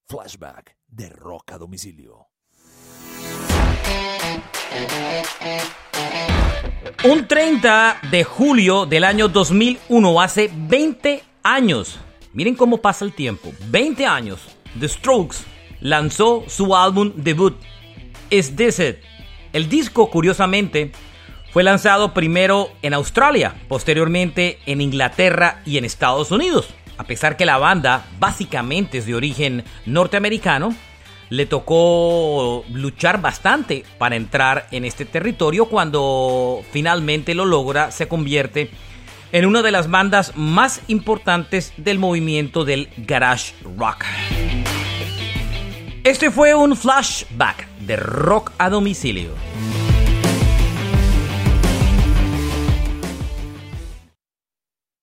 Flashback de Rock a Domicilio. Un 30 de julio del año 2001, hace 20 años, miren cómo pasa el tiempo, 20 años, The Strokes lanzó su álbum debut, Is This It? El disco, curiosamente, fue lanzado primero en Australia, posteriormente en Inglaterra y en Estados Unidos. A pesar que la banda básicamente es de origen norteamericano, le tocó luchar bastante para entrar en este territorio. Cuando finalmente lo logra, se convierte en una de las bandas más importantes del movimiento del garage rock. Este fue un flashback de Rock a Domicilio.